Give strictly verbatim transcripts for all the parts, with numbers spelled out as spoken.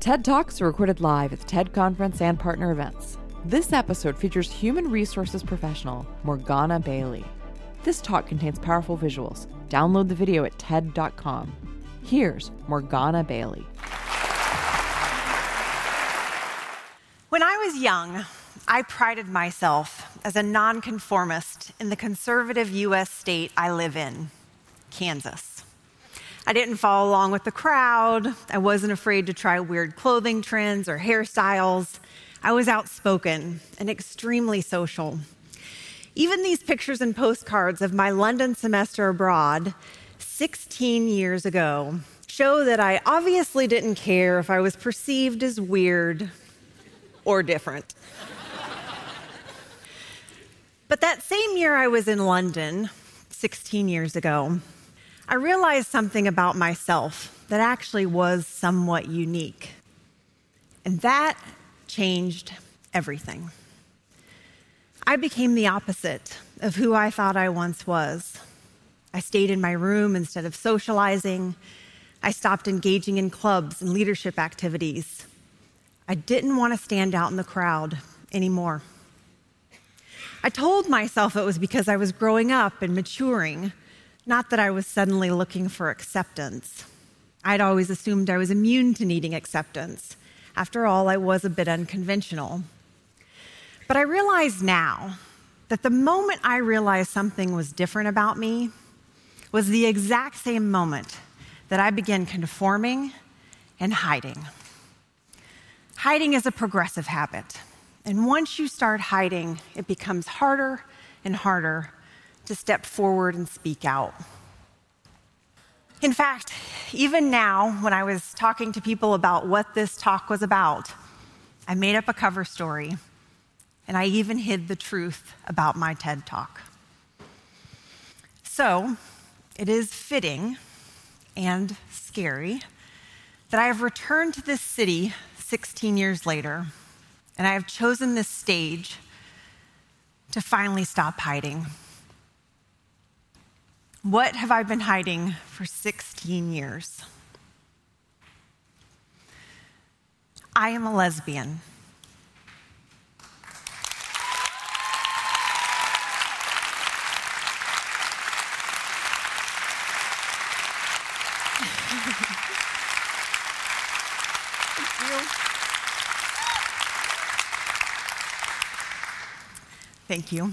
TED Talks are recorded live at the TED Conference and partner events. This episode features human resources professional Morgana Bailey. This talk contains powerful visuals. Download the video at T E D dot com. Here's Morgana Bailey. When I was young, I prided myself as a nonconformist in the conservative U S state I live in, Kansas. I didn't follow along with the crowd. I wasn't afraid to try weird clothing trends or hairstyles. I was outspoken and extremely social. Even these pictures and postcards of my London semester abroad sixteen years ago show that I obviously didn't care if I was perceived as weird or different. But that same year I was in London, sixteen years ago, I realized something about myself that actually was somewhat unique. And that changed everything. I became the opposite of who I thought I once was. I stayed in my room instead of socializing. I stopped engaging in clubs and leadership activities. I didn't want to stand out in the crowd anymore. I told myself it was because I was growing up and maturing, not that I was suddenly looking for acceptance. I'd always assumed I was immune to needing acceptance. After all, I was a bit unconventional. But I realize now that the moment I realized something was different about me was the exact same moment that I began conforming and hiding. Hiding is a progressive habit. And once you start hiding, it becomes harder and harder to step forward and speak out. In fact, even now, when I was talking to people about what this talk was about, I made up a cover story, and I even hid the truth about my TED Talk. So, it is fitting and scary that I have returned to this city sixteen years later, and I have chosen this stage to finally stop hiding. What have I been hiding for sixteen years? I am a lesbian. Thank you.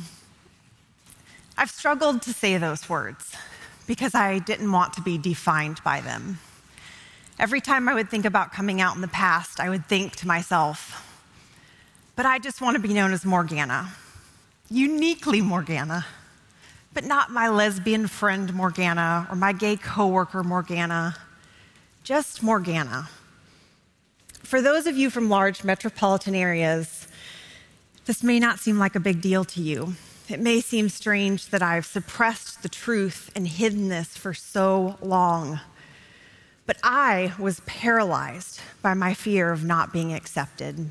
I've struggled to say those words because I didn't want to be defined by them. Every time I would think about coming out in the past, I would think to myself, but I just want to be known as Morgana, uniquely Morgana, but not my lesbian friend Morgana or my gay coworker Morgana, just Morgana. For those of you from large metropolitan areas, this may not seem like a big deal to you. It may seem strange that I've suppressed the truth and hidden this for so long. But I was paralyzed by my fear of not being accepted.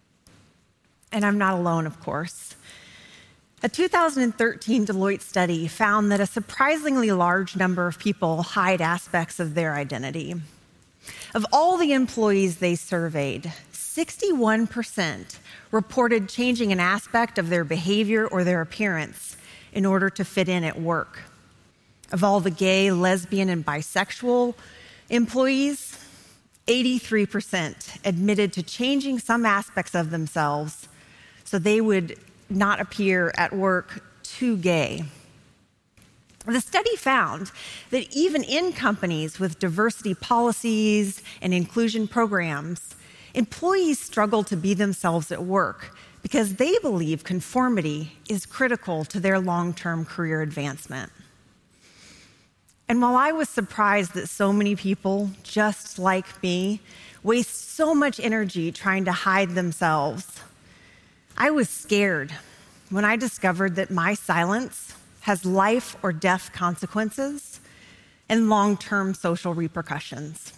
And I'm not alone, of course. A two thousand thirteen Deloitte study found that a surprisingly large number of people hide aspects of their identity. Of all the employees they surveyed, sixty-one percent reported changing an aspect of their behavior or their appearance in order to fit in at work. Of all the gay, lesbian, and bisexual employees, eighty-three percent admitted to changing some aspects of themselves so they would not appear at work too gay. The study found that even in companies with diversity policies and inclusion programs, employees struggle to be themselves at work because they believe conformity is critical to their long-term career advancement. And while I was surprised that so many people, just like me, waste so much energy trying to hide themselves, I was scared when I discovered that my silence has life or death consequences and long-term social repercussions.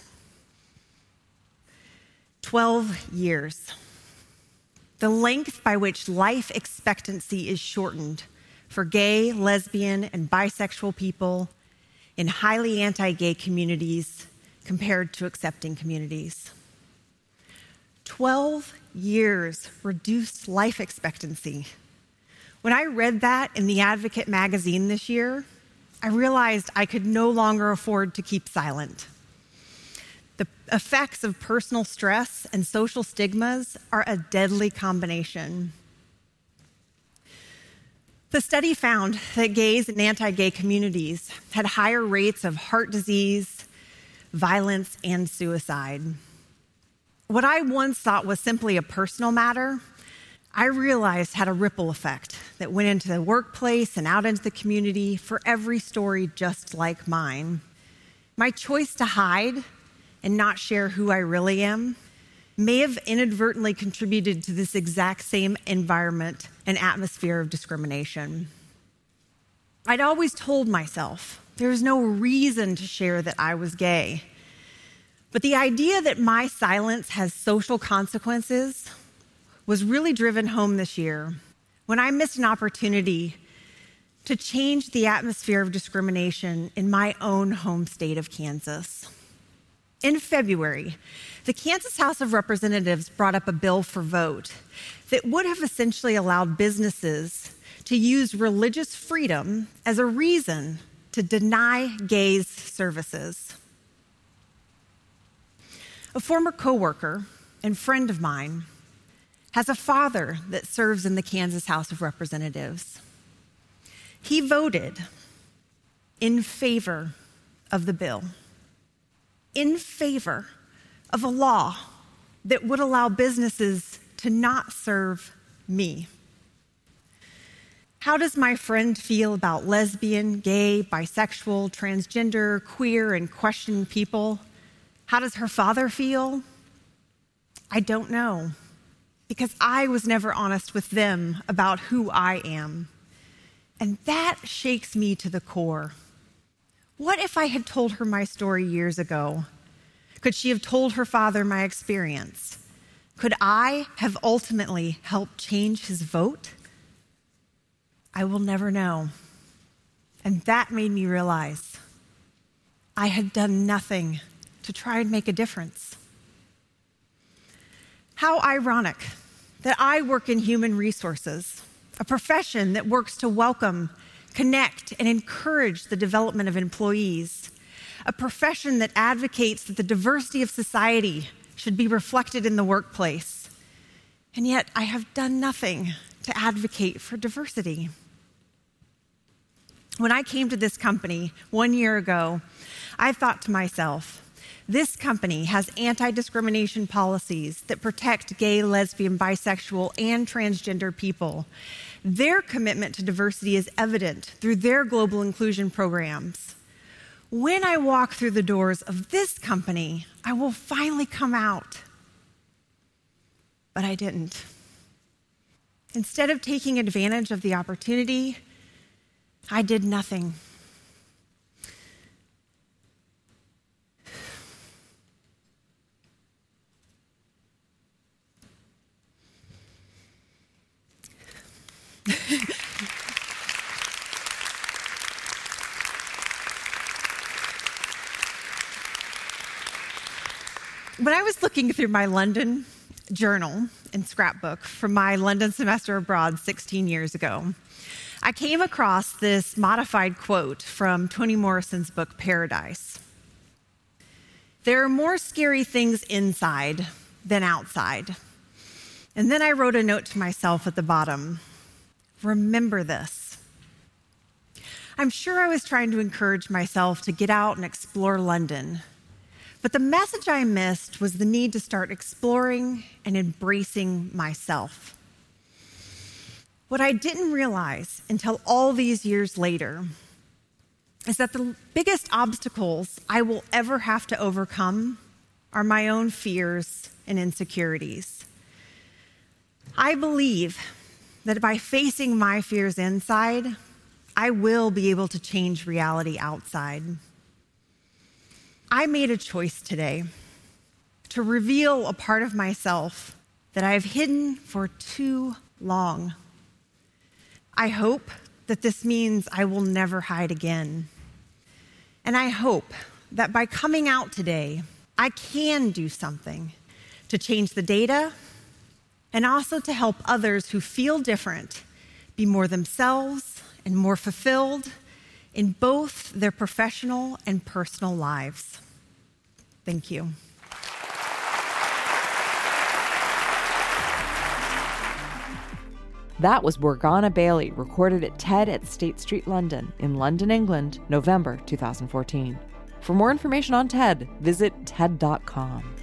twelve years. The length by which life expectancy is shortened for gay, lesbian, and bisexual people in highly anti-gay communities compared to accepting communities. twelve years reduced life expectancy. When I read that in The Advocate magazine this year, I realized I could no longer afford to keep silent. The effects of personal stress and social stigmas are a deadly combination. The study found that gays and anti-gay communities had higher rates of heart disease, violence, and suicide. What I once thought was simply a personal matter, I realized had a ripple effect that went into the workplace and out into the community for every story just like mine. My choice to hide and not share who I really am may have inadvertently contributed to this exact same environment and atmosphere of discrimination. I'd always told myself there's no reason to share that I was gay. But the idea that my silence has social consequences was really driven home this year when I missed an opportunity to change the atmosphere of discrimination in my own home state of Kansas. In February, the Kansas House of Representatives brought up a bill for vote that would have essentially allowed businesses to use religious freedom as a reason to deny gays services. A former coworker and friend of mine has a father that serves in the Kansas House of Representatives. He voted in favor of the bill, in favor of a law that would allow businesses to not serve me. How does my friend feel about lesbian, gay, bisexual, transgender, queer, and questioning people? How does her father feel? I don't know, because I was never honest with them about who I am. And that shakes me to the core. What if I had told her my story years ago? Could she have told her father my experience? Could I have ultimately helped change his vote? I will never know. And that made me realize I had done nothing to try and make a difference. How ironic that I work in human resources, a profession that works to welcome, connect, and encourage the development of employees, a profession that advocates that the diversity of society should be reflected in the workplace. And yet I have done nothing to advocate for diversity. When I came to this company one year ago, I thought to myself, this company has anti-discrimination policies that protect gay, lesbian, bisexual, and transgender people. Their commitment to diversity is evident through their global inclusion programs. When I walk through the doors of this company, I will finally come out. But I didn't. Instead of taking advantage of the opportunity, I did nothing. When I was looking through my London journal and scrapbook from my London semester abroad sixteen years ago, I came across this modified quote from Toni Morrison's book, Paradise. There are more scary things inside than outside. And then I wrote a note to myself at the bottom. Remember this. I'm sure I was trying to encourage myself to get out and explore London. But the message I missed was the need to start exploring and embracing myself. What I didn't realize until all these years later is that the biggest obstacles I will ever have to overcome are my own fears and insecurities. I believe that by facing my fears inside, I will be able to change reality outside. I made a choice today to reveal a part of myself that I have hidden for too long. I hope that this means I will never hide again. And I hope that by coming out today, I can do something to change the data, and also to help others who feel different be more themselves and more fulfilled in both their professional and personal lives. Thank you. That was Morgana Bailey, recorded at TED at State Street, London, in London, England, November two thousand fourteen. For more information on TED, visit TED dot com.